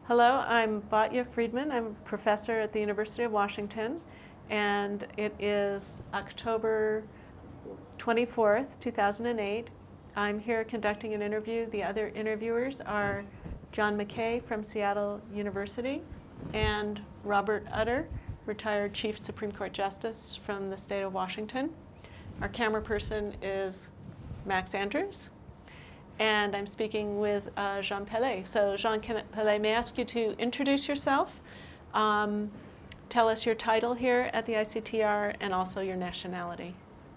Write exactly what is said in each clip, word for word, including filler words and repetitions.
Hello, I'm Batya Friedman. I'm a professor at the University of Washington, and it is October twenty-fourth, two thousand eight. I'm here conducting an interview. The other interviewers are John McKay from Seattle University and Robert Utter, retired Chief Supreme Court Justice from the state of Washington. Our camera person is Max Andrews. And I'm speaking with uh, Jean Pellet. So Jean Pellet, may I ask you to introduce yourself, um, tell us your title here at the I C T R, and also your nationality.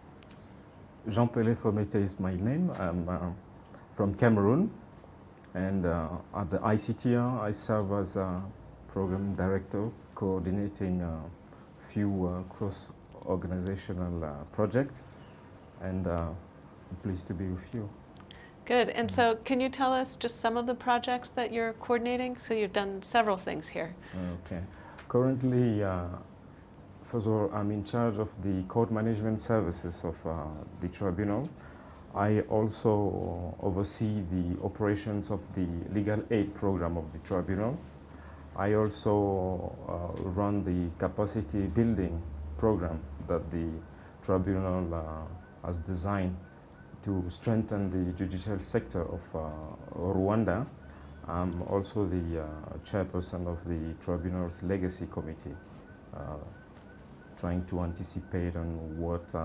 Jean Pellet Fomete is my name. I'm uh, from Cameroon, and uh, at the I C T R I serve as a program director coordinating a few uh, cross-organizational uh, projects, and uh, I'm pleased to be with you. Good. And so can you tell us just some of the projects that you're coordinating? So you've done several things here. Okay. Currently, uh, first of all, I'm in charge of the court management services of uh, the tribunal. I also oversee the operations of the legal aid program of the tribunal. I also uh, run the capacity building program that the tribunal uh, has designed to strengthen the judicial sector of uh, Rwanda. I'm also the uh, chairperson of the tribunal's legacy committee, uh, trying to anticipate on what uh,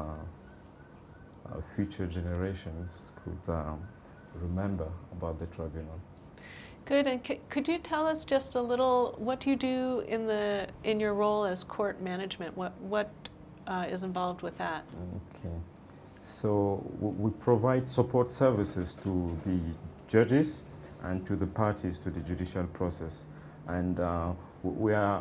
uh, future generations could uh, remember about the tribunal. Good. And c could you tell us just a little, what do you do in the in your role as court management? What what uh, is involved with that? Okay. So we provide support services to the judges and to the parties to the judicial process. And uh, we are,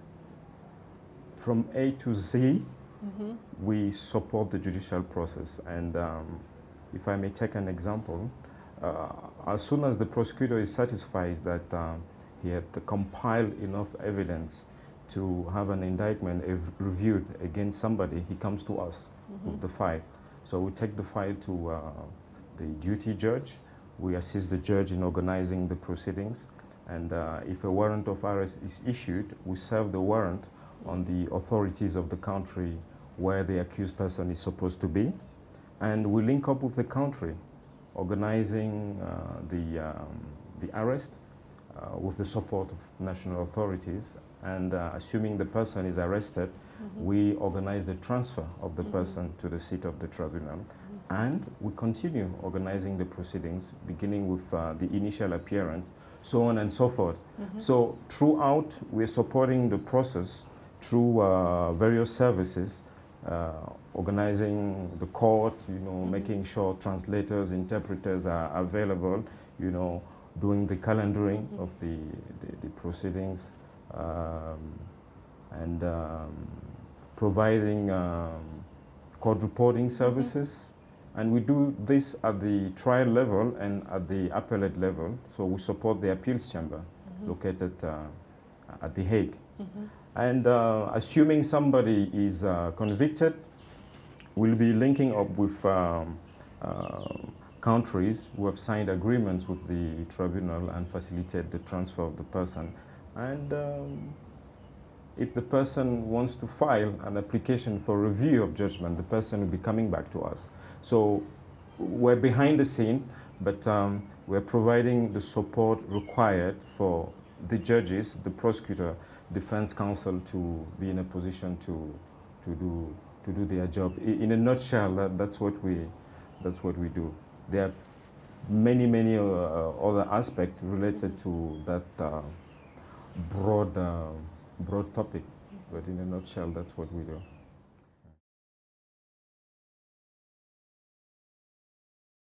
from A to Z, mm-hmm. we support the judicial process. And um, if I may take an example, uh, as soon as the prosecutor is satisfied that uh, he had compiled enough evidence to have an indictment reviewed against somebody, he comes to us mm-hmm. with the file. So we take the file to uh, the duty judge. We assist the judge in organizing the proceedings. And uh, if a warrant of arrest is issued, we serve the warrant on the authorities of the country where the accused person is supposed to be. And we link up with the country, organizing uh, the, um, the arrest uh, with the support of national authorities. And uh, assuming the person is arrested, mm-hmm. we organize the transfer of the mm-hmm. person to the seat of the tribunal. Mm-hmm. And we continue organizing the proceedings, beginning with uh, the initial appearance, so on and so forth. Mm-hmm. So throughout, we're supporting the process through uh, various services, uh, organizing the court, you know, mm-hmm. making sure translators, interpreters are available, you know, doing the calendaring mm-hmm. of the, the, the proceedings, um, and um, providing um, court reporting services. Mm-hmm. And we do this at the trial level and at the appellate level. So we support the appeals chamber mm-hmm. located uh, at The Hague. Mm-hmm. And uh, assuming somebody is uh, convicted, we'll be linking up with um, uh, countries who have signed agreements with the tribunal and facilitate the transfer of the person. And um, if the person wants to file an application for review of judgment, the person will be coming back to us. So we're behind the scene, but um, we're providing the support required for the judges, the prosecutor, defense counsel to be in a position to, to, do, to do their job. In a nutshell, that, that's, what we, that's what we do. There are many, many uh, other aspects related to that uh, broad, uh, broad topic, but in a nutshell, that's what we do.